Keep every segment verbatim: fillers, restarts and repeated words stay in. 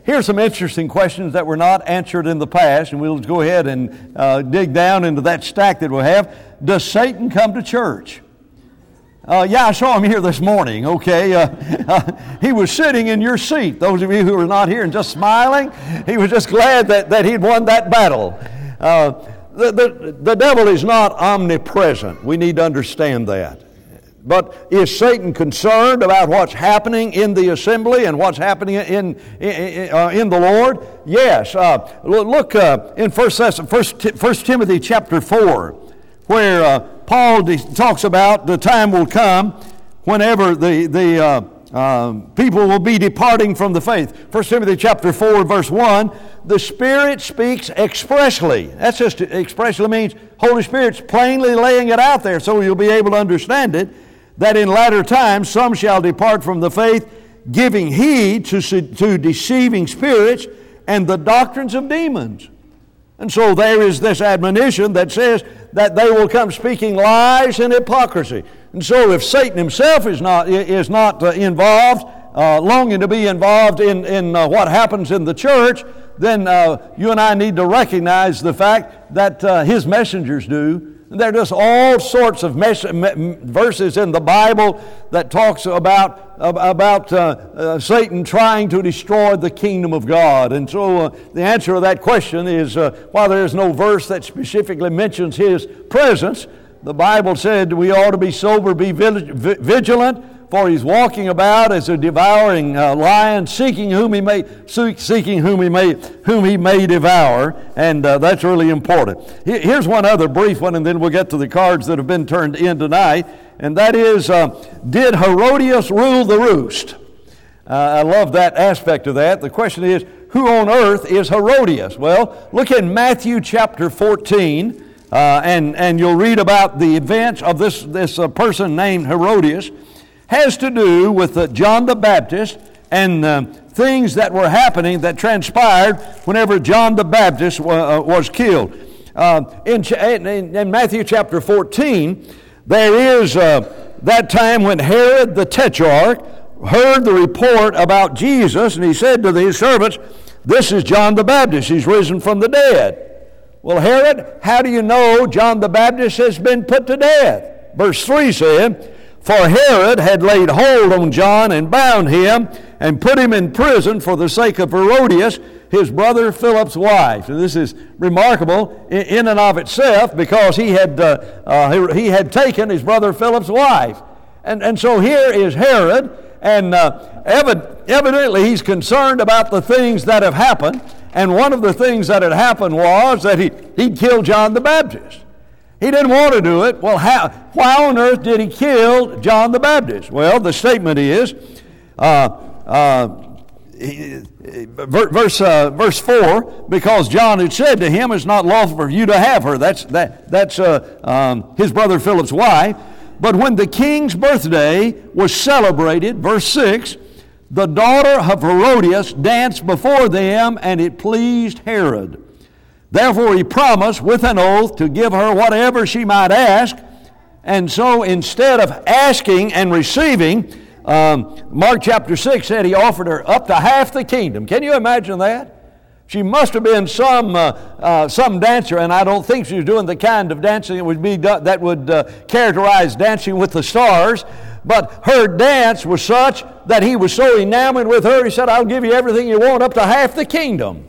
Here's some interesting questions that were not answered in the past, and we'll go ahead and uh, dig down into that stack that we'll have. Does Satan come to church? Uh, yeah, I saw him here this morning, okay. Uh, uh, he was sitting in your seat. Those of you who are not here and just smiling, he was just glad that, that he'd won that battle. Uh, the, the, the devil is not omnipresent. We need to understand that. But is Satan concerned about what's happening in the assembly and what's happening in in, uh, in the Lord? Yes. Uh, look uh, in First Timothy chapter four, where uh, Paul de- talks about the time will come whenever the the uh, uh, people will be departing from the faith. First Timothy chapter four, verse one. The Spirit speaks expressly. That's just expressly means Holy Spirit's plainly laying it out there, so you'll be able to understand it. That in latter times some shall depart from the faith, giving heed to, to deceiving spirits and the doctrines of demons. And so there is this admonition that says that they will come speaking lies and hypocrisy. And so if Satan himself is not, is not uh, involved, uh, longing to be involved in, in uh, what happens in the church, then uh, you and I need to recognize the fact that uh, his messengers do. There are just all sorts of mes- verses in the Bible that talks about about uh, uh, Satan trying to destroy the kingdom of God. And so uh, the answer to that question is, uh, while there is no verse that specifically mentions his presence, the Bible said we ought to be sober, be vigilant, for he's walking about as a devouring uh, lion, seeking whom he may seeking whom he may whom he may devour, and uh, that's really important. Here's one other brief one, and then we'll get to the cards that have been turned in tonight, and that is, uh, did Herodias rule the roost? Uh, I love that aspect of that. The question is, who on earth is Herodias? Well, look in Matthew chapter fourteen, uh, and and you'll read about the events of this this uh, person named Herodias. Has to do with uh, John the Baptist and uh, things that were happening that transpired whenever John the Baptist w- uh, was killed. Uh, in, ch- in, in Matthew chapter fourteen, there is uh, that time when Herod the Tetrarch heard the report about Jesus, and he said to his servants, "This is John the Baptist. He's risen from the dead." Well, Herod, how do you know John the Baptist has been put to death? Verse three said, "For Herod had laid hold on John and bound him and put him in prison for the sake of Herodias, his brother Philip's wife." And this is remarkable in and of itself, because he had uh, uh, he had taken his brother Philip's wife. And, and so here is Herod, and uh, evid- evidently he's concerned about the things that have happened. And one of the things that had happened was that he, he'd killed John the Baptist. He didn't want to do it. Well, how, why on earth did he kill John the Baptist? Well, the statement is, uh, uh, he, verse uh, verse four, because John had said to him, "It's not lawful for you to have her." That's that that's uh, um, his brother Philip's wife. But when the king's birthday was celebrated, verse six, the daughter of Herodias danced before them, and it pleased Herod. Therefore he promised with an oath to give her whatever she might ask. And so instead of asking and receiving, um, Mark chapter six said he offered her up to half the kingdom. Can you imagine that? She must have been some uh, uh, some dancer, and I don't think she was doing the kind of dancing that would be that would uh, characterize Dancing with the Stars. But her dance was such that he was so enamored with her, he said, "I'll give you everything you want, up to half the kingdom."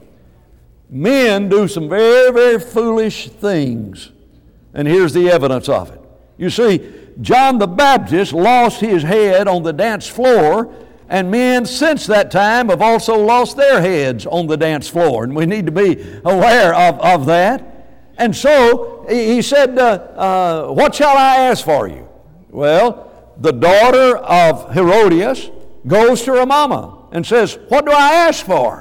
Men do some very, very foolish things. And here's the evidence of it. You see, John the Baptist lost his head on the dance floor, and men since that time have also lost their heads on the dance floor. And we need to be aware of, of that. And so he said, uh, uh, "What shall I ask for you?" Well, the daughter of Herodias goes to her mama and says, "What do I ask for?"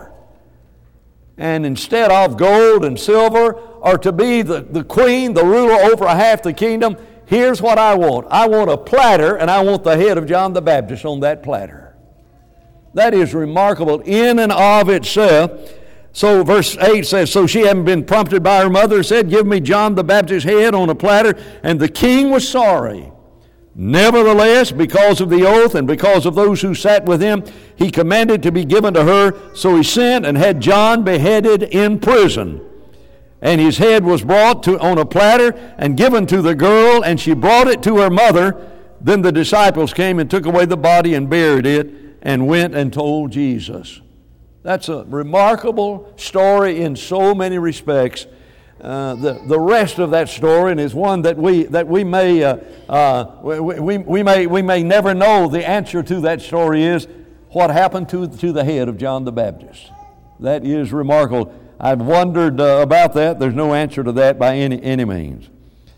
And instead of gold and silver, or to be the, the queen, the ruler over half the kingdom, here's what I want. I want a platter, and I want the head of John the Baptist on that platter. That is remarkable in and of itself. So verse eight says, "So she, having been prompted by her mother, said, 'Give me John the Baptist's head on a platter.' And the king was sorry. Nevertheless, because of the oath and because of those who sat with him, he commanded to be given to her. So he sent and had John beheaded in prison. And his head was brought to, on a platter and given to the girl, and she brought it to her mother. Then the disciples came and took away the body and buried it, and went and told Jesus. That's a remarkable story in so many respects. Uh, the the rest of that story, and is one that we that we may uh, uh, we, we we may we may never know the answer to. That story is what happened to to the head of John the Baptist. That is remarkable. I've wondered uh, about that. There's no answer to that by any any means.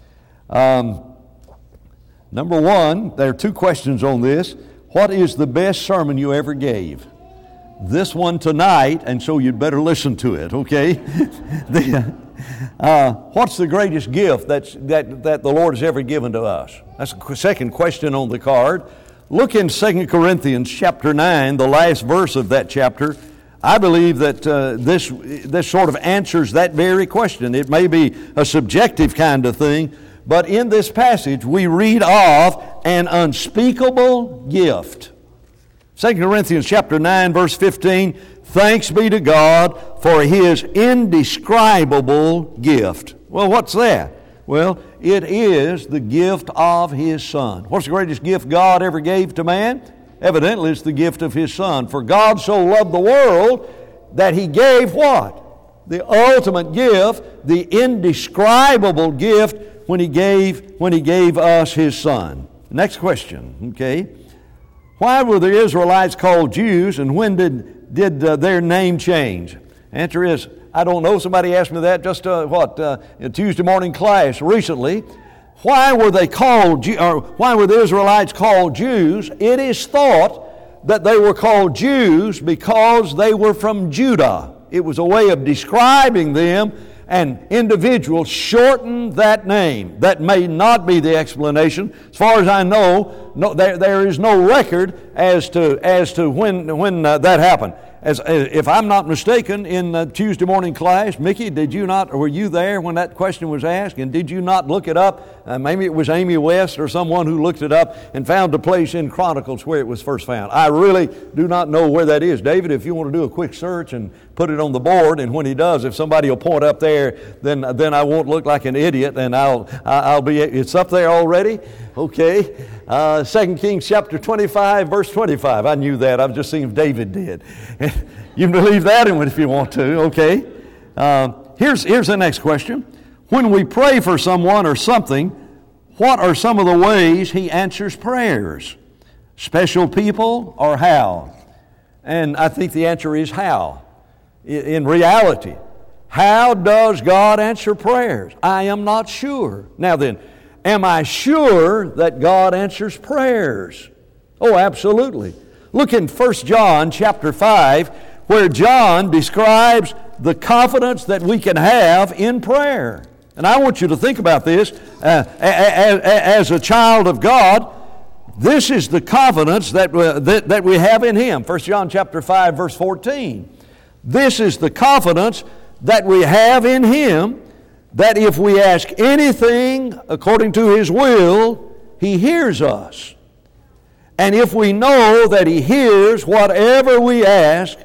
Um, number one, there are two questions on this. What is the best sermon you ever gave? This one tonight, and so you'd better listen to it. Okay. the, Uh, what's the greatest gift that's, that, that the Lord has ever given to us? That's the second question on the card. Look in Second Corinthians chapter nine, the last verse of that chapter. I believe that uh, this, this sort of answers that very question. It may be a subjective kind of thing, but in this passage we read of an unspeakable gift. Second Corinthians chapter nine, verse fifteen, thanks be to God for His indescribable gift. Well, what's that? Well, it is the gift of His Son. What's the greatest gift God ever gave to man? Evidently, it's the gift of His Son. For God so loved the world that He gave what? The ultimate gift, the indescribable gift when He gave, when He gave us His Son. Next question, okay? Why were the Israelites called Jews, and when did, did uh, their name change? Answer is, I don't know. Somebody asked me that just, uh, what, uh, in Tuesday morning class recently. Why were they called, or why were the Israelites called Jews? It is thought that they were called Jews because they were from Judah. It was a way of describing them, and individuals shortened that name. That may not be the explanation. As far as I know, no, there, there is no record as to as to when when uh, that happened. As, if I'm not mistaken, in uh, Tuesday morning class, Mickey, did you not, or were you there when that question was asked? And did you not look it up? Uh, maybe it was Amy West or someone who looked it up and found a place in Chronicles where it was first found. I really do not know where that is. David, if you want to do a quick search and put it on the board, and when he does, if somebody will point up there, then then I won't look like an idiot, and I'll I'll be. It's up there already. Okay. Uh, Second Kings chapter twenty-five, verse twenty-five. I knew that. I've just seen if David did. You can believe that in if you want to. Okay. Uh, here's here's the next question. When we pray for someone or something, what are some of the ways He answers prayers? Special people or how? And I think the answer is how. In reality, how does God answer prayers? I am not sure. Now then, am I sure that God answers prayers? Oh, absolutely. Look in First John chapter five, where John describes the confidence that we can have in prayer. And I want you to think about this. Uh, as, as a child of God, this is the confidence that, uh, that, that we have in Him. First John chapter five, verse fourteen. This is the confidence that we have in Him, that if we ask anything according to His will, He hears us. And if we know that He hears whatever we ask,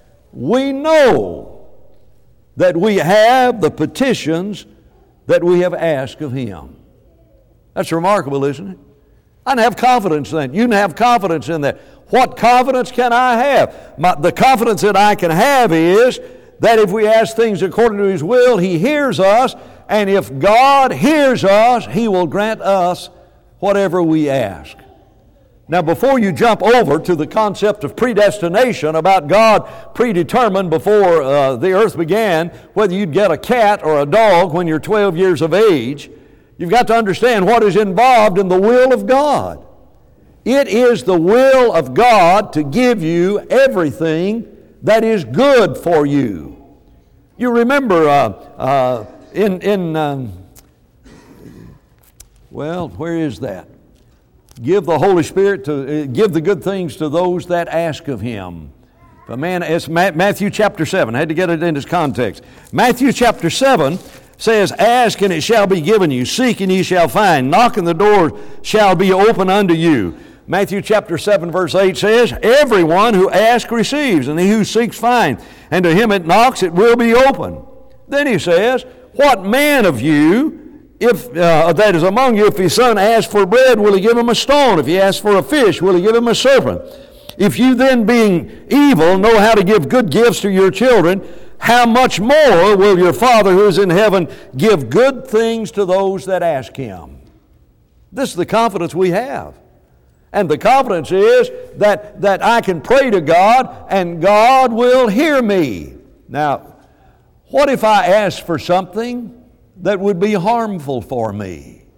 we know that we have the petitions that we have asked of Him. That's remarkable, isn't it? I can have confidence in that. You can have confidence in that. What confidence can I have? My, the confidence that I can have is that if we ask things according to His will, He hears us, and if God hears us, He will grant us whatever we ask. Now, before you jump over to the concept of predestination, about God predetermined before uh, the earth began whether you'd get a cat or a dog when you're twelve years of age, you've got to understand what is involved in the will of God. It is the will of God to give you everything that is good for you. You remember uh, uh, in, in um, well, where is that? Give the Holy Spirit to, uh, give the good things to those that ask of Him. But man, it's Matthew chapter seven. I had to get it in its context. Matthew chapter seven, says, ask and it shall be given you, seek and ye shall find, knock and the door shall be open unto you. Matthew chapter seven verse eight says, everyone who asks receives, and he who seeks finds, and to him that knocks it will be open. Then he says, what man of you, if uh, that is among you, if his son asks for bread, will he give him a stone? If he asks for a fish, will he give him a serpent? If you then, being evil, know how to give good gifts to your children, how much more will your Father who is in heaven give good things to those that ask him? This is the confidence we have. And the confidence is that, that I can pray to God and God will hear me. Now, what if I ask for something that would be harmful for me?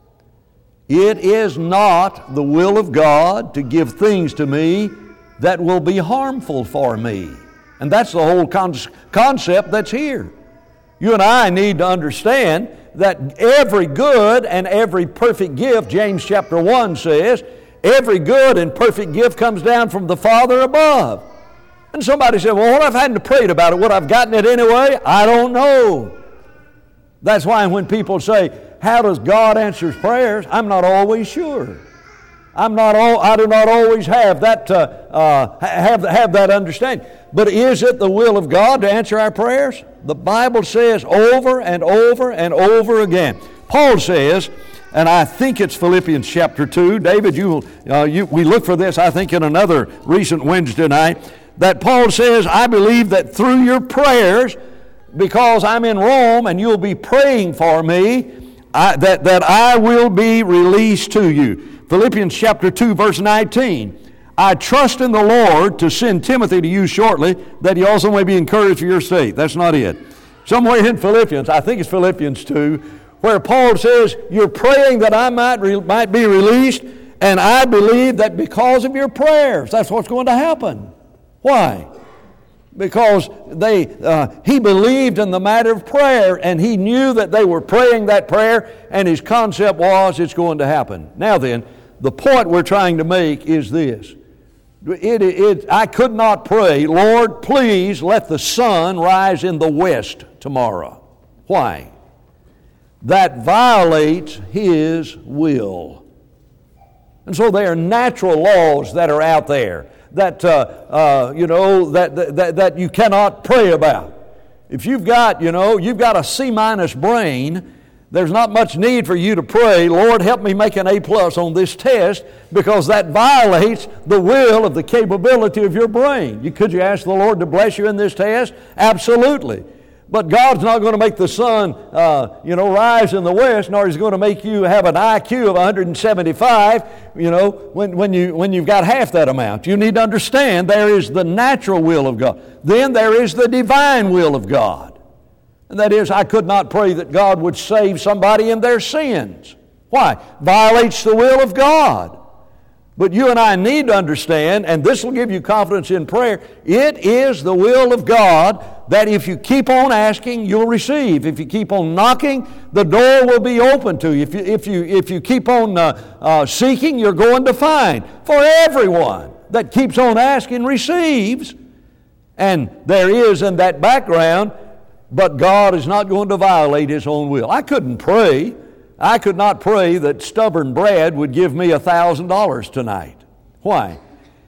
It is not the will of God to give things to me that will be harmful for me. And that's the whole con- concept that's here. You and I need to understand that every good and every perfect gift, James chapter one says, every good and perfect gift comes down from the Father above. And somebody said, well, what if I hadn't prayed about it? Would I have gotten it anyway? I don't know. That's why when people say, how does God answer prayers? I'm not always sure. I'm not all, I do not always have that, uh, uh, have, have that understanding. But is it the will of God to answer our prayers? The Bible says over and over and over again. Paul says, and I think it's Philippians chapter two. David, you, uh, you, we look for this, I think, in another recent Wednesday night, that Paul says, I believe that through your prayers, because I'm in Rome and you'll be praying for me, I, that, that I will be released to you. Philippians chapter two, verse nineteen. I trust in the Lord to send Timothy to you shortly, that he also may be encouraged for your sake. That's not it. Somewhere in Philippians, I think it's Philippians two, where Paul says, you're praying that I might, re- might be released, and I believe that because of your prayers, that's what's going to happen. Why? Because they, uh, he believed in the matter of prayer, and he knew that they were praying that prayer, and his concept was it's going to happen. Now then, the point we're trying to make is this. It, it, I could not pray, Lord, please let the sun rise in the west tomorrow. Why? That violates His will. And so there are natural laws that are out there that, uh, uh, you know, that, that, that you cannot pray about. If you've got, you know, you've got a C-minus brain, there's not much need for you to pray, Lord, help me make an A plus on this test, because that violates the will of the capability of your brain. You, could you ask the Lord to bless you in this test? Absolutely. But God's not going to make the sun, uh, you know, rise in the west, nor is He going to make you have an I Q of one hundred seventy-five, you know, when, when, you, when you've got half that amount. You need to understand there is the natural will of God. Then there is the divine will of God. And that is, I could not pray that God would save somebody in their sins. Why? Violates the will of God. But you and I need to understand, and this will give you confidence in prayer, it is the will of God that if you keep on asking, you'll receive. If you keep on knocking, the door will be open to you. If you, if you, if you keep on uh, uh, seeking, you're going to find. For everyone that keeps on asking receives. And there is in that background, but God is not going to violate His own will. I couldn't pray. I could not pray that stubborn Brad would give me a thousand dollars tonight. Why?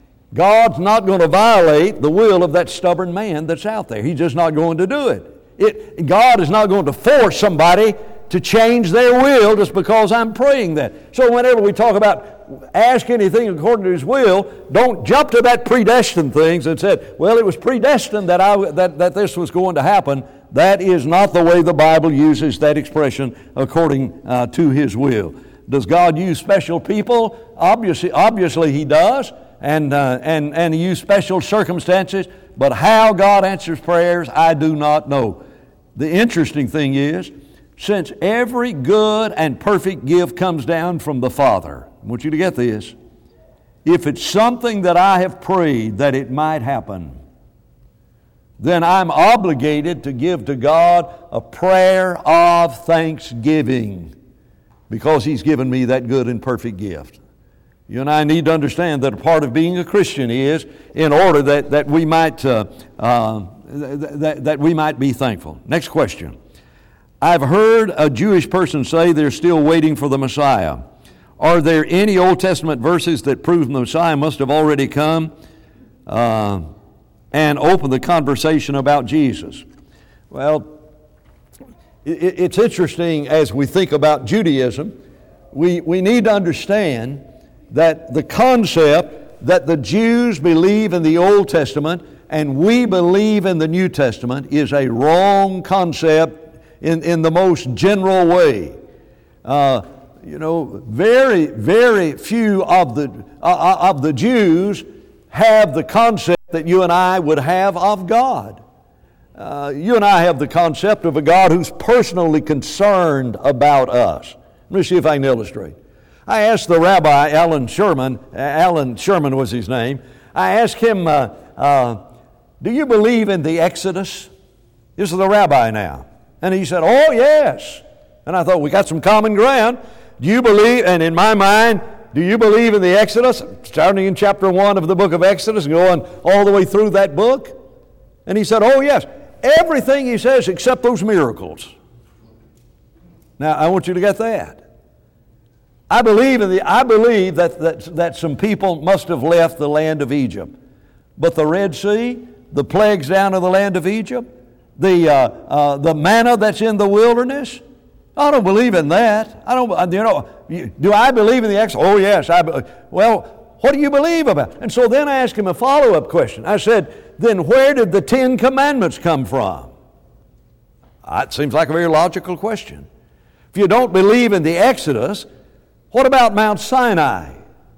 God's not going to violate the will of that stubborn man that's out there. He's just not going to do it. It God is not going to force somebody to change their will just because I'm praying that. So whenever we talk about ask anything according to His will, don't jump to that predestined things and say, well, it was predestined that, I, that, that this was going to happen. That is not the way the Bible uses that expression, according uh, to His will. Does God use special people? Obviously, obviously He does, and, uh, and, and He uses special circumstances, but how God answers prayers, I do not know. The interesting thing is, since every good and perfect gift comes down from the Father, I want you to get this, if it's something that I have prayed that it might happen, then I'm obligated to give to God a prayer of thanksgiving because He's given me that good and perfect gift. You and I need to understand that a part of being a Christian is in order that, that we might uh, uh, that, that we might be thankful. Next question. I've heard a Jewish person say they're still waiting for the Messiah. Are there any Old Testament verses that prove the Messiah must have already come uh, and opened the conversation about Jesus? Well, it, it's interesting as we think about Judaism. We, we need to understand that the concept that the Jews believe in the Old Testament and we believe in the New Testament is a wrong concept in, in the most general way. Uh, you know, very, very few of the, uh, of the Jews have the concept that you and I would have of God. Uh, you and I have the concept of a God who's personally concerned about us. Let me see if I can illustrate. I asked the Rabbi, Alan Sherman, Alan Sherman was his name, I asked him, uh, uh, do you believe in the Exodus? This is the rabbi now. And he said, oh, yes. And I thought, we got some common ground. Do you believe, and in my mind, do you believe in the Exodus? Starting in chapter one of the book of Exodus and going all the way through that book? And he said, oh, yes. Everything he says except those miracles. Now, I want you to get that. I believe in the. I believe that, that, that some people must have left the land of Egypt. But the Red Sea, the plagues down in the land of Egypt, the, uh, uh, the manna that's in the wilderness, I don't believe in that. I don't, you know, do I believe in the Exodus? Oh, yes. I, well, what do you believe about? And so then I asked him a follow-up question. I said, then where did the Ten Commandments come from? That seems like a very logical question. If you don't believe in the Exodus, what about Mount Sinai?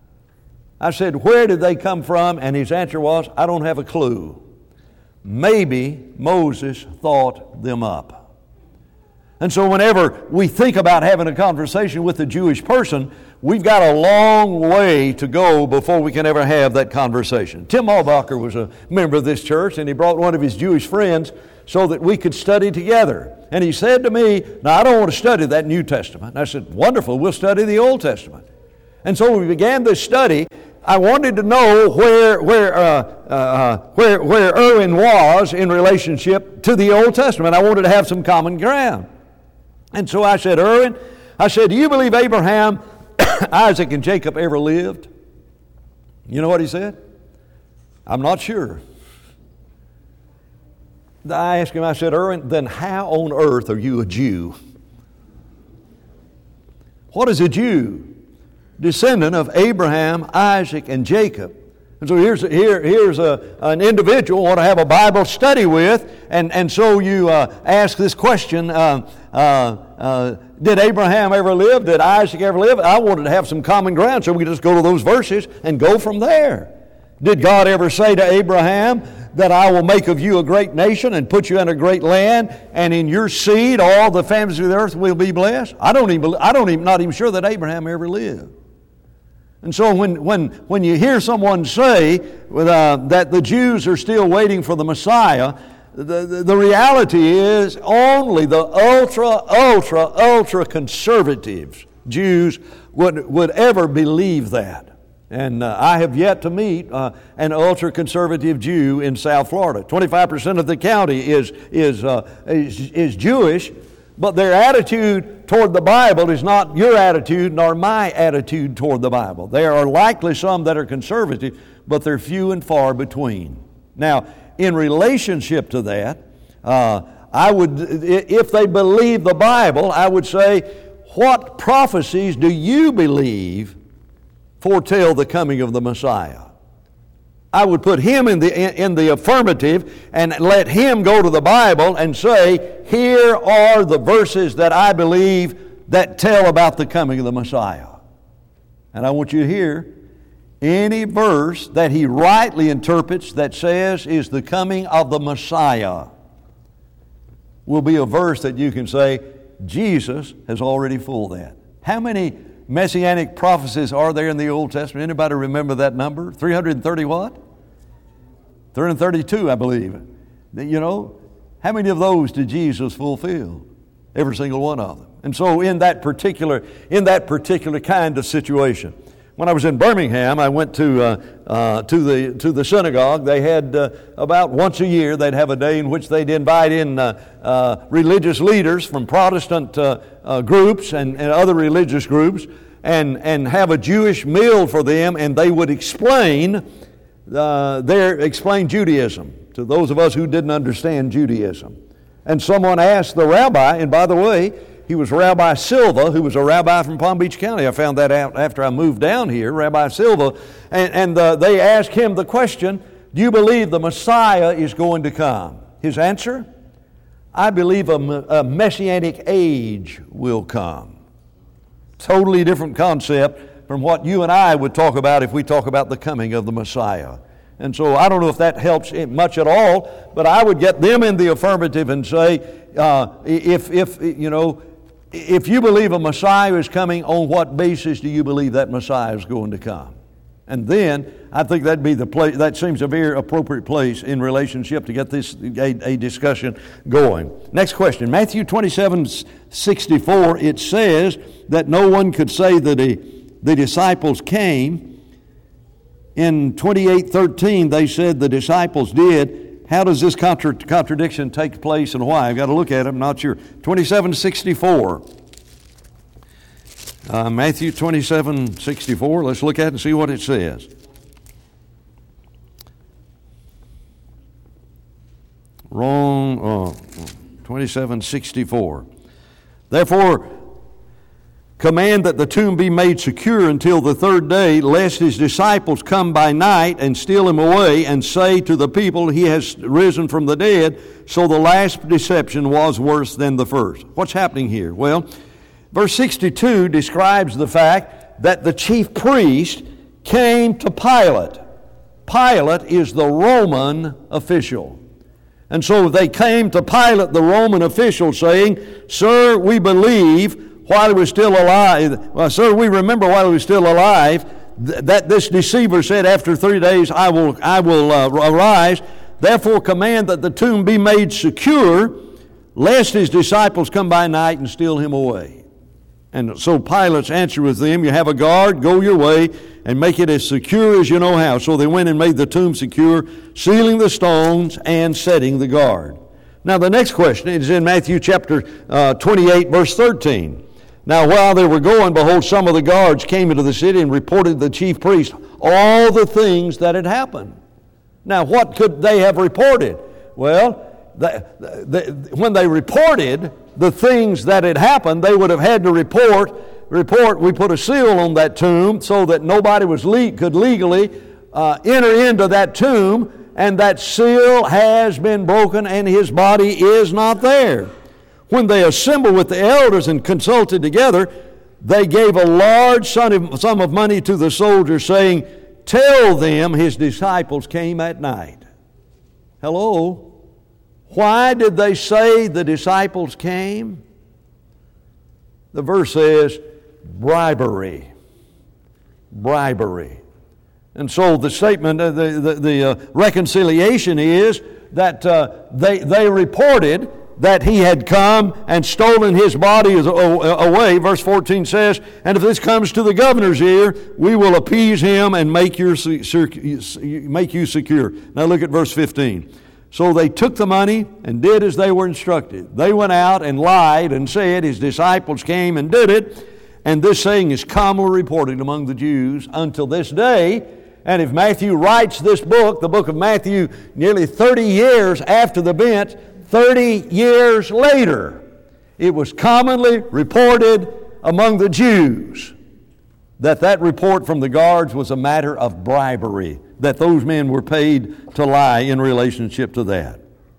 I said, where did they come from? And his answer was, I don't have a clue. Maybe Moses thought them up. And so whenever we think about having a conversation with a Jewish person, we've got a long way to go before we can ever have that conversation. Tim Albacher was a member of this church, and he brought one of his Jewish friends so that we could study together. And he said to me, now I don't want to study that New Testament. And I said, wonderful, we'll study the Old Testament. And so we began this study. I wanted to know where where uh, uh, where where Erwin was in relationship to the Old Testament. I wanted to have some common ground. And so I said, Erwin, I said, do you believe Abraham, Isaac, and Jacob ever lived? You know what he said? I'm not sure. I asked him, I said, Erwin, then how on earth are you a Jew? What is a Jew? Descendant of Abraham, Isaac, and Jacob. And so here's, here, here's a, an individual you want to have a Bible study with, and, and so you uh, ask this question, uh, uh, uh, did Abraham ever live? Did Isaac ever live? I wanted to have some common ground, so we could just go to those verses and go from there. Did God ever say to Abraham that I will make of you a great nation and put you in a great land, and in your seed all the families of the earth will be blessed? I don't even, I don't even, not even sure that Abraham ever lived. And so when, when, when you hear someone say uh, that the Jews are still waiting for the Messiah, the, the, the reality is only the ultra, ultra, ultra conservative Jews would, would ever believe that. And uh, I have yet to meet uh, an ultra-conservative Jew in South Florida. twenty-five percent of the county is, is, uh, is, is Jewish, but their attitude toward the Bible is not your attitude nor my attitude toward the Bible. There are likely some that are conservative, but they're few and far between. Now, in relationship to that, uh, I would, if they believe the Bible, I would say, what prophecies do you believe foretell the coming of the Messiah? I would put him in the in the affirmative and let him go to the Bible and say, here are the verses that I believe that tell about the coming of the Messiah. And I want you to hear any verse that he rightly interprets that says is the coming of the Messiah will be a verse that you can say, Jesus has already fulfilled that. How many messianic prophecies are there in the Old Testament? Anybody remember that number? three hundred thirty what? three hundred thirty-two, I believe. You know, how many of those did Jesus fulfill? Every single one of them. And so in that particular, in that particular kind of situation, When I was in Birmingham, I went to uh, uh, to the to the synagogue. They had uh, about once a year they'd have a day in which they'd invite in uh, uh, religious leaders from Protestant uh, uh, groups and, and other religious groups, and and have a Jewish meal for them, and they would explain uh, their explain Judaism to those of us who didn't understand Judaism. And someone asked the rabbi, and by the way, he was Rabbi Silva, who was a rabbi from Palm Beach County. I found that out after I moved down here, Rabbi Silva. And, and uh, they asked him the question, do you believe the Messiah is going to come? His answer, I believe a, a messianic age will come. Totally different concept from what you and I would talk about if we talk about the coming of the Messiah. And so I don't know if that helps much at all, but I would get them in the affirmative and say, uh, if, if, you know, if you believe a Messiah is coming, on what basis do you believe that Messiah is going to come? And then I think that'd be the place. That seems a very appropriate place in relationship to get this a, a discussion going. Next question, Matthew twenty-seven sixty-four. It says that no one could say that the, the disciples came. In twenty-eight thirteen, they said the disciples did. How does this contra- contradiction take place and why? I've got to look at it. I'm not sure. twenty-seven sixty-four. Uh, Matthew twenty-seven sixty-four. Let's look at it and see what it says. Wrong. Oh, twenty-seven sixty-four. Therefore, command that the tomb be made secure until the third day, lest his disciples come by night and steal him away and say to the people, he has risen from the dead. So the last deception was worse than the first. What's happening here? Well, verse sixty-two describes the fact that the chief priest came to Pilate. Pilate is the Roman official. And so they came to Pilate, the Roman official, saying, Sir, we believe while he was still alive, well, sir, we remember while he was still alive, th- that this deceiver said, after three days I will, I will uh, arise. Therefore command that the tomb be made secure, lest his disciples come by night and steal him away. And so Pilate's answer was them, you have a guard, go your way, and make it as secure as you know how. So they went and made the tomb secure, sealing the stones and setting the guard. Now the next question is in Matthew chapter uh, twenty-eight, verse thirteen. Now while they were going, behold, some of the guards came into the city and reported to the chief priest all the things that had happened. Now what could they have reported? Well, the, the, when they reported the things that had happened, they would have had to report, report, we put a seal on that tomb so that nobody was le- could legally uh, enter into that tomb, and that seal has been broken and his body is not there. When they assembled with the elders and consulted together, they gave a large sum of money to the soldiers, saying, tell them his disciples came at night. Hello? Why did they say the disciples came? The verse says, bribery. Bribery. And so the statement, uh, the, the, the uh, reconciliation is that uh, they, they reported that he had come and stolen his body away. Verse fourteen says, and if this comes to the governor's ear, we will appease him and make, your, make you secure. Now look at verse fifteen. So they took the money and did as they were instructed. They went out and lied and said his disciples came and did it. And this saying is commonly reported among the Jews until this day. And if Matthew writes this book, the book of Matthew, nearly thirty years after the event, thirty years later, it was commonly reported among the Jews that that report from the guards was a matter of bribery, that those men were paid to lie in relationship to that.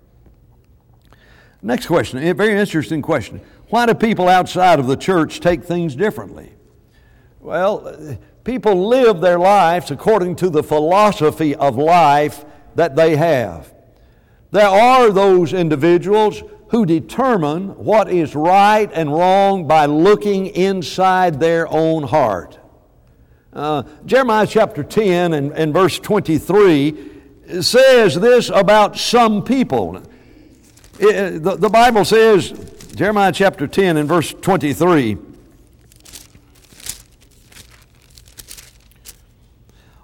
Next question, a very interesting question. Why do people outside of the church take things differently? Well, people live their lives according to the philosophy of life that they have. There are those individuals who determine what is right and wrong by looking inside their own heart. Uh, Jeremiah chapter ten and, and verse twenty-three says this about some people. It, the, the Bible says, Jeremiah chapter ten and verse twenty-three,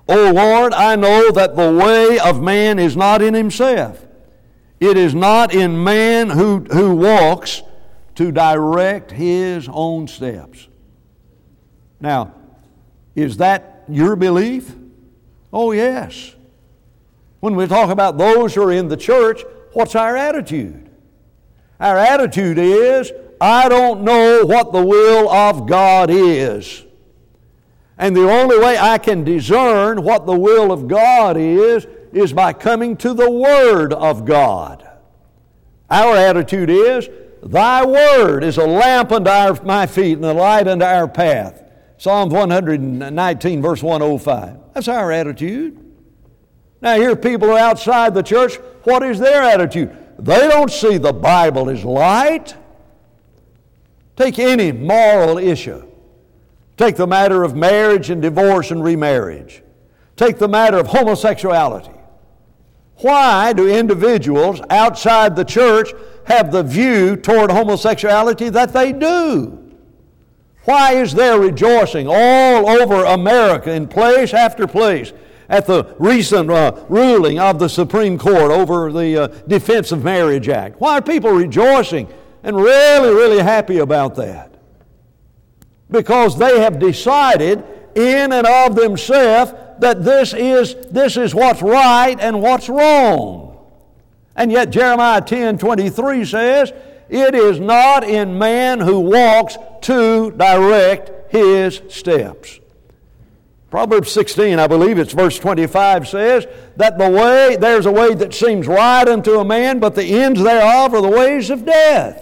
O Lord, I know that the way of man is not in himself. It is not in man who, who walks to direct his own steps. Now, is that your belief? Oh, yes. When we talk about those who are in the church, what's our attitude? Our attitude is, I don't know what the will of God is. And the only way I can discern what the will of God is, is by coming to the Word of God. Our attitude is, Thy Word is a lamp unto our, my feet and a light unto our path. Psalm one nineteen, verse one oh five. That's our attitude. Now here people are outside the church. What is their attitude? They don't see the Bible as light. Take any moral issue. Take the matter of marriage and divorce and remarriage. Take the matter of homosexuality. Why do individuals outside the church have the view toward homosexuality that they do? Why is there rejoicing all over America in place after place at the recent uh, ruling of the Supreme Court over the uh, Defense of Marriage Act? Why are people rejoicing and really, really happy about that? Because they have decided in and of themselves that this is, this is what's right and what's wrong. And yet Jeremiah ten twenty-three says, it is not in man who walks to direct his steps. Proverbs sixteen, I believe it's verse twenty-five, says that the way, there's a way that seems right unto a man, but the ends thereof are the ways of death.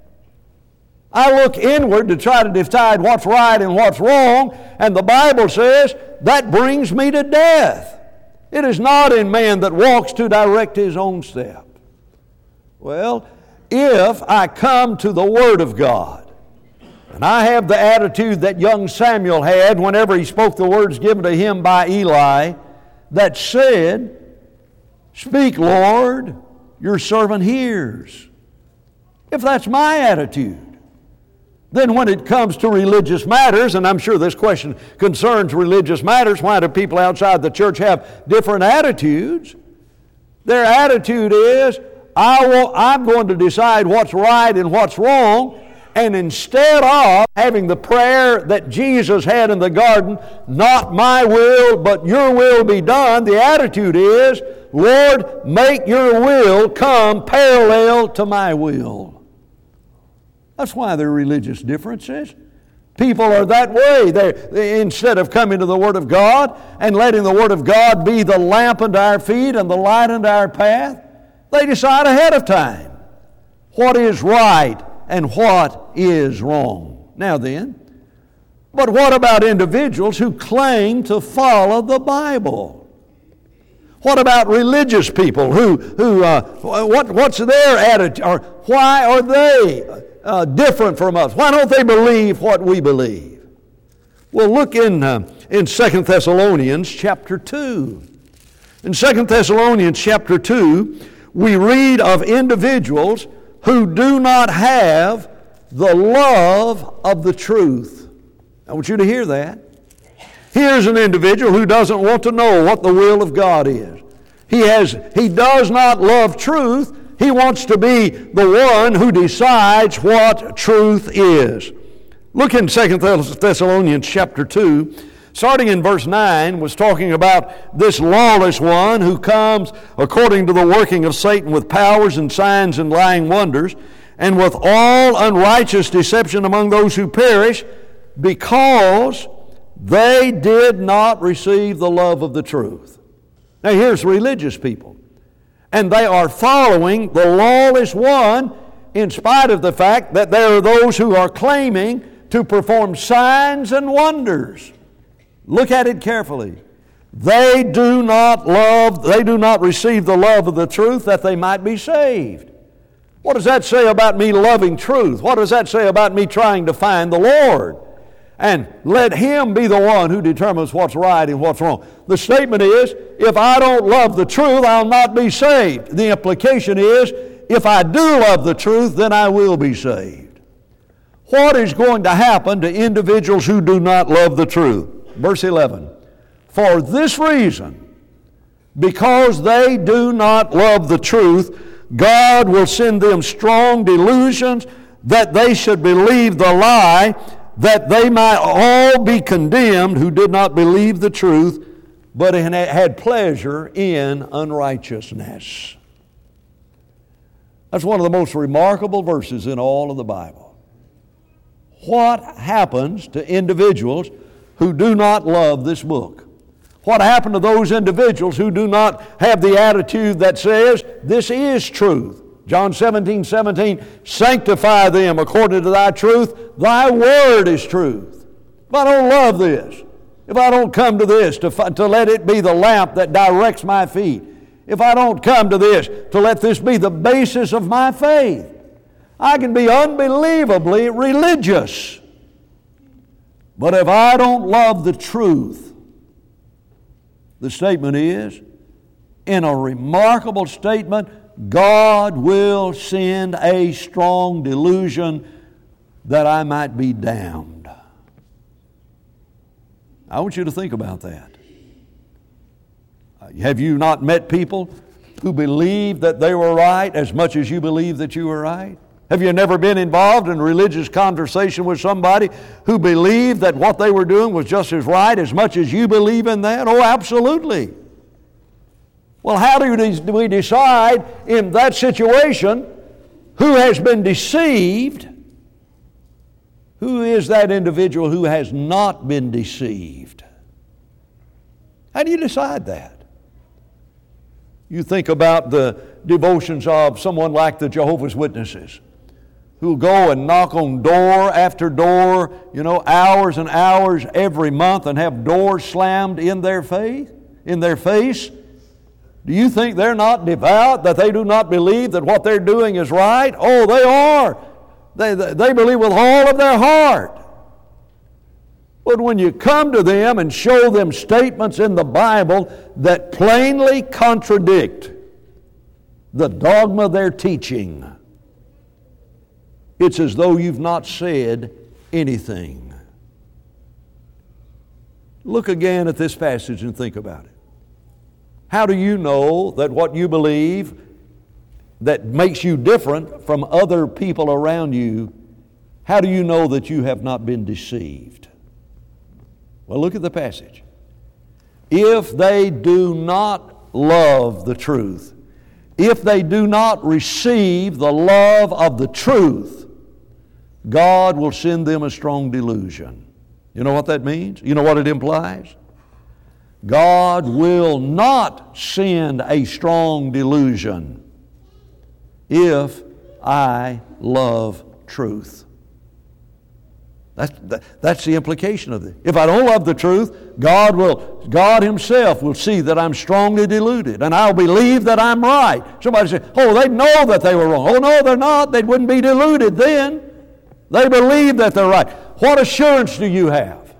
I look inward to try to decide what's right and what's wrong, and the Bible says that brings me to death. It is not in man that walks to direct his own step. Well, if I come to the Word of God, and I have the attitude that young Samuel had whenever he spoke the words given to him by Eli, that said, Speak, Lord, your servant hears. If that's my attitude, then when it comes to religious matters, and I'm sure this question concerns religious matters, why do people outside the church have different attitudes? Their attitude is, I will, I'm going to decide what's right and what's wrong, and instead of having the prayer that Jesus had in the garden, not my will, but your will be done, the attitude is, Lord, make your will come parallel to my will. That's why there are religious differences. People are that way. They, they, instead of coming to the Word of God and letting the Word of God be the lamp unto our feet and the light unto our path, they decide ahead of time what is right and what is wrong. Now then, but what about individuals who claim to follow the Bible? What about religious people who, who uh, what, what's their attitude? Or why are they uh, different from us? Why don't they believe what we believe? Well, look in, uh, in Second Thessalonians chapter two. In Second Thessalonians chapter two, we read of individuals who do not have the love of the truth. I want you to hear that. Here's an individual who doesn't want to know what the will of God is. He has, he does not love truth. He wants to be the one who decides what truth is. Look in Second Thessalonians chapter two, starting in verse nine, was talking about this lawless one who comes according to the working of Satan with powers and signs and lying wonders, and with all unrighteous deception among those who perish, because they did not receive the love of the truth. Now here's religious people, and they are following the lawless one in spite of the fact that there are those who are claiming to perform signs and wonders. Look at it carefully. They do not love, they do not receive the love of the truth that they might be saved. What does that say about me loving truth? What does that say about me trying to find the Lord? And let Him be the one who determines what's right and what's wrong. The statement is, if I don't love the truth, I'll not be saved. The implication is, if I do love the truth, then I will be saved. What is going to happen to individuals who do not love the truth? Verse eleven. For this reason, because they do not love the truth, God will send them strong delusions that they should believe the lie, that they might all be condemned who did not believe the truth, but had pleasure in unrighteousness. That's one of the most remarkable verses in all of the Bible. What happens to individuals who do not love this book? What happened to those individuals who do not have the attitude that says, this is truth? John seventeen, seventeen, sanctify them according to thy truth. Thy word is truth. If I don't love this, if I don't come to this to, to let it be the lamp that directs my feet, if I don't come to this to let this be the basis of my faith, I can be unbelievably religious. But if I don't love the truth, the statement is, in a remarkable statement, God will send a strong delusion that I might be damned. I want you to think about that. Have you not met people who believe that they were right as much as you believe that you were right? Have you never been involved in religious conversation with somebody who believed that what they were doing was just as right as much as you believe in that? Oh, absolutely. Well, how do we decide in that situation who has been deceived? Who is that individual who has not been deceived? How do you decide that? You think about the devotions of someone like the Jehovah's Witnesses, who go and knock on door after door, you know, hours and hours every month and have doors slammed in their faith, in their face. Do you think they're not devout, that they do not believe that what they're doing is right? Oh, they are. They, they believe with all of their heart. But when you come to them and show them statements in the Bible that plainly contradict the dogma they're teaching, it's as though you've not said anything. Look again at this passage and think about it. How do you know that what you believe that makes you different from other people around you, how do you know that you have not been deceived? Well, look at the passage. If they do not love the truth, if they do not receive the love of the truth, God will send them a strong delusion. You know what that means? You know what it implies? God will not send a strong delusion if I love truth. That's, that, that's the implication of it. If I don't love the truth, God will, God Himself will see that I'm strongly deluded, and I'll believe that I'm right. Somebody say, oh, they know that they were wrong. Oh, no, they're not. They wouldn't be deluded then. They believe that they're right. What assurance do you have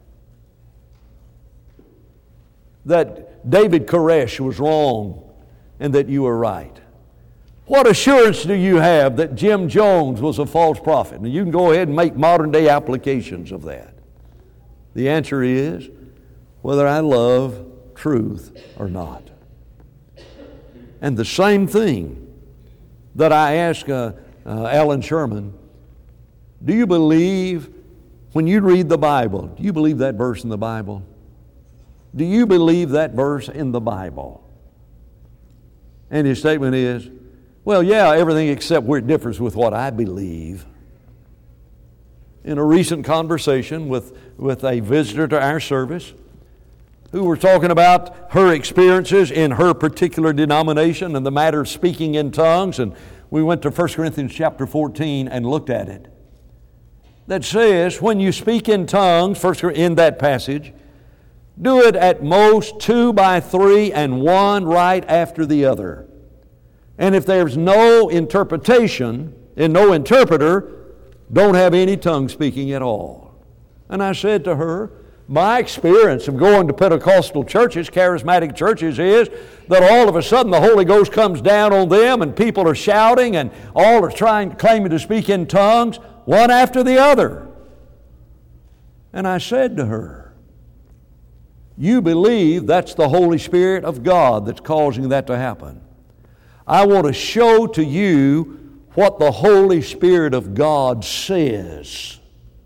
that David Koresh was wrong and that you were right? What assurance do you have that Jim Jones was a false prophet? And you can go ahead and make modern day applications of that. The answer is whether I love truth or not. And the same thing that I ask uh, uh, Alan Sherman, do you believe, when you read the Bible, do you believe that verse in the Bible? Do you believe that verse in the Bible? And his statement is, well, yeah, everything except where it differs with what I believe. In a recent conversation with, with a visitor to our service, who were talking about her experiences in her particular denomination and the matter of speaking in tongues, and we went to First Corinthians chapter fourteen and looked at it. That says, when you speak in tongues, first in that passage, do it at most two by three and one right after the other. And if there's no interpretation and no interpreter, don't have any tongue speaking at all. And I said to her, my experience of going to Pentecostal churches, charismatic churches, is that all of a sudden the Holy Ghost comes down on them and people are shouting and all are trying, claiming to speak in tongues, one after the other. And I said to her, You believe that's the Holy Spirit of God that's causing that to happen. I want to show to you what the Holy Spirit of God says.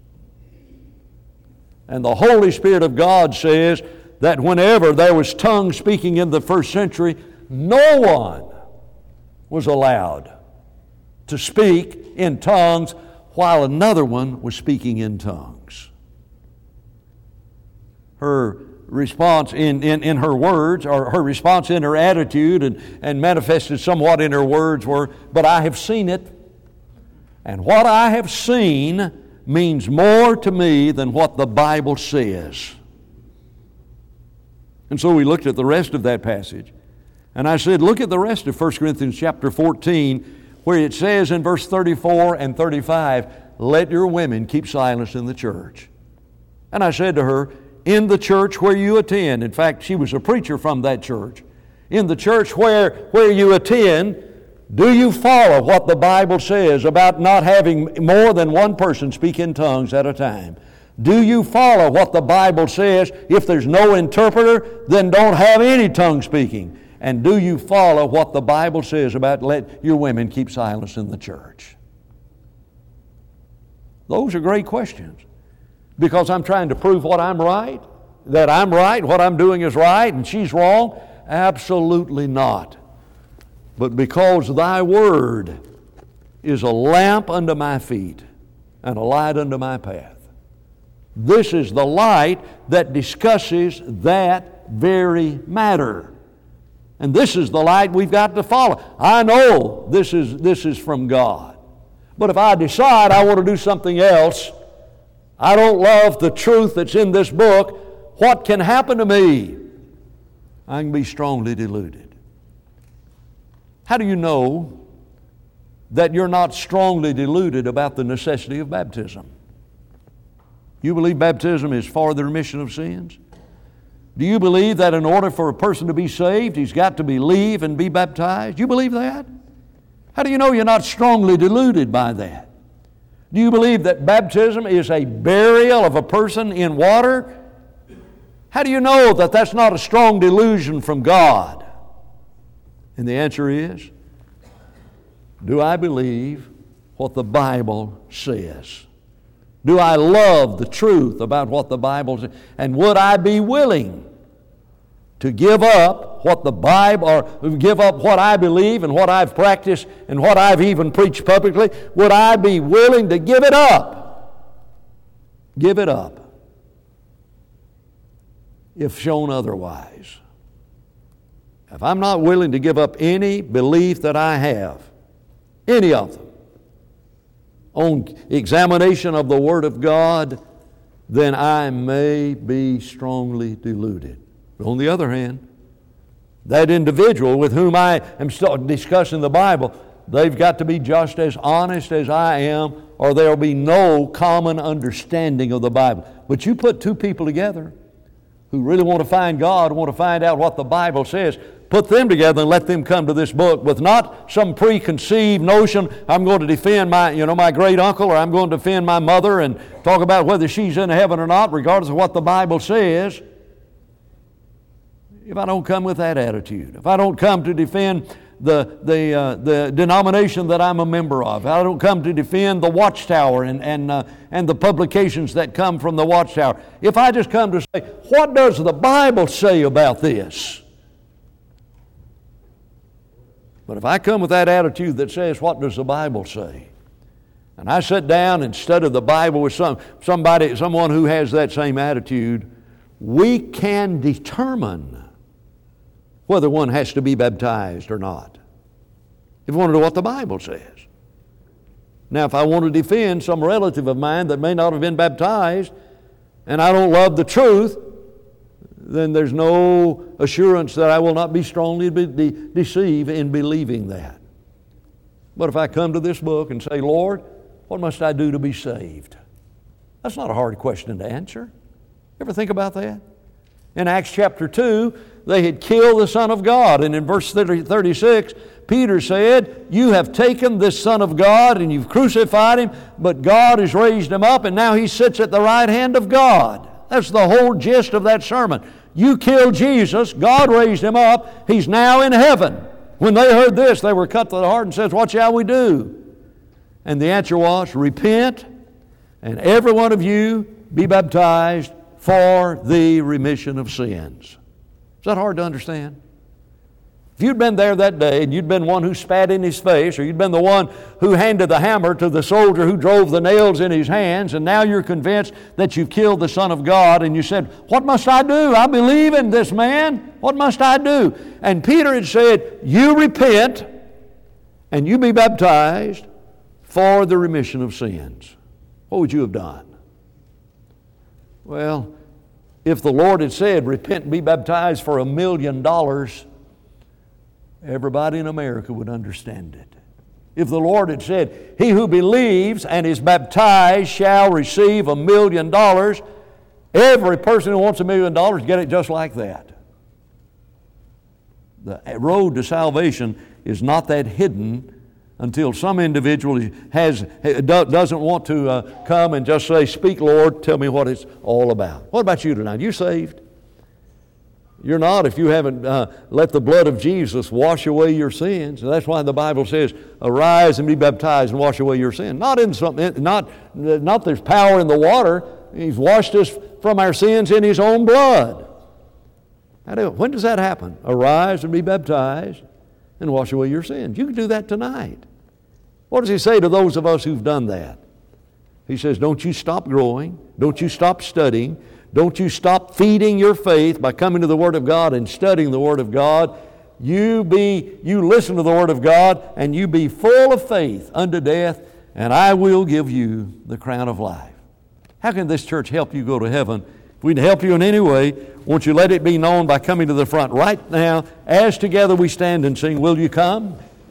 And the Holy Spirit of God says that whenever there was tongue speaking in the first century, no one was allowed to speak in tongues while another one was speaking in tongues. Her response in, in, in her words, or her response in her attitude and, and manifested somewhat in her words were, "But I have seen it, and what I have seen means more to me than what the Bible says." And so we looked at the rest of that passage, and I said, look at the rest of First Corinthians chapter fourteen, where it says in verse thirty-four and thirty-five, "Let your women keep silence in the church." And I said to her, in the church where you attend, in fact, she was a preacher from that church, in the church where, where you attend, do you follow what the Bible says about not having more than one person speak in tongues at a time? Do you follow what the Bible says? If there's no interpreter, then don't have any tongue speaking. And do you follow what the Bible says about let your women keep silence in the church? Those are great questions. Because I'm trying to prove what I'm right, that I'm right, what I'm doing is right, and she's wrong? Absolutely not. But because thy word is a lamp unto my feet and a light unto my path. This is the light that discusses that very matter. And this is the light we've got to follow. I know this is, this is from God. But if I decide I want to do something else, I don't love the truth that's in this book, what can happen to me? I can be strongly deluded. How do you know that you're not strongly deluded about the necessity of baptism? You believe baptism is for the remission of sins? Do you believe that in order for a person to be saved, he's got to believe and be baptized? You believe that? How do you know you're not strongly deluded by that? Do you believe that baptism is a burial of a person in water? How do you know that that's not a strong delusion from God? And the answer is, do I believe what the Bible says? Do I love the truth about what the Bible says? And would I be willing to give up what the Bible, or give up what I believe and what I've practiced and what I've even preached publicly? Would I be willing to give it up? Give it up if shown otherwise. If I'm not willing to give up any belief that I have, any of them, on examination of the Word of God, then I may be strongly deluded. But on the other hand, that individual with whom I am still discussing the Bible, they've got to be just as honest as I am, or there'll be no common understanding of the Bible. But you put two people together who really want to find God, want to find out what the Bible says, put them together and let them come to this book with not some preconceived notion, I'm going to defend my, you know, my great uncle, or I'm going to defend my mother and talk about whether she's in heaven or not, regardless of what the Bible says. If I don't come with that attitude, if I don't come to defend the the uh, the denomination that I'm a member of, if I don't come to defend the Watchtower and and uh, and the publications that come from the Watchtower, if I just come to say, what does the Bible say about this? But if I come with that attitude that says, what does the Bible say? And I sit down and study the Bible with some somebody, someone who has that same attitude, we can determine whether one has to be baptized or not, if we want to know what the Bible says. Now, if I want to defend some relative of mine that may not have been baptized, and I don't love the truth, then there's no assurance that I will not be strongly be de- deceived in believing that. But if I come to this book and say, Lord, what must I do to be saved? That's not a hard question to answer. Ever think about that? In Acts chapter two, they had killed the Son of God. And in verse thirty-six, Peter said, you have taken this Son of God and you've crucified Him, but God has raised Him up and now He sits at the right hand of God. That's the whole gist of that sermon. You killed Jesus. God raised him up. He's now in heaven. When they heard this, they were cut to the heart and says, what shall we do? And the answer was, repent, and every one of you be baptized for the remission of sins. Is that hard to understand? If you'd been there that day and you'd been one who spat in his face, or you'd been the one who handed the hammer to the soldier who drove the nails in his hands, and now you're convinced that you've killed the Son of God, and you said, what must I do? I believe in this man. What must I do? And Peter had said, you repent and you be baptized for the remission of sins. What would you have done? Well, if the Lord had said, repent and be baptized for a million dollars, everybody in America would understand it. If the Lord had said, he who believes and is baptized shall receive a million dollars, every person who wants a million dollars get it just like that. The road to salvation is not that hidden until some individual has doesn't want to uh, come and just say, speak, Lord, tell me what it's all about. What about you tonight? You saved? You're not if you haven't uh, let the blood of Jesus wash away your sins. And that's why the Bible says, arise and be baptized and wash away your sin. Not in something, not, not there's power in the water. He's washed us from our sins in His own blood. When does that happen? Arise and be baptized and wash away your sins. You can do that tonight. What does He say to those of us who've done that? He says, don't you stop growing. Don't you stop studying. Don't you stop feeding your faith by coming to the Word of God and studying the Word of God. You be, you listen to the Word of God and you be full of faith unto death, and I will give you the crown of life. How can this church help you go to heaven? If we can help you in any way, won't you let it be known by coming to the front right now as together we stand and sing, will you come?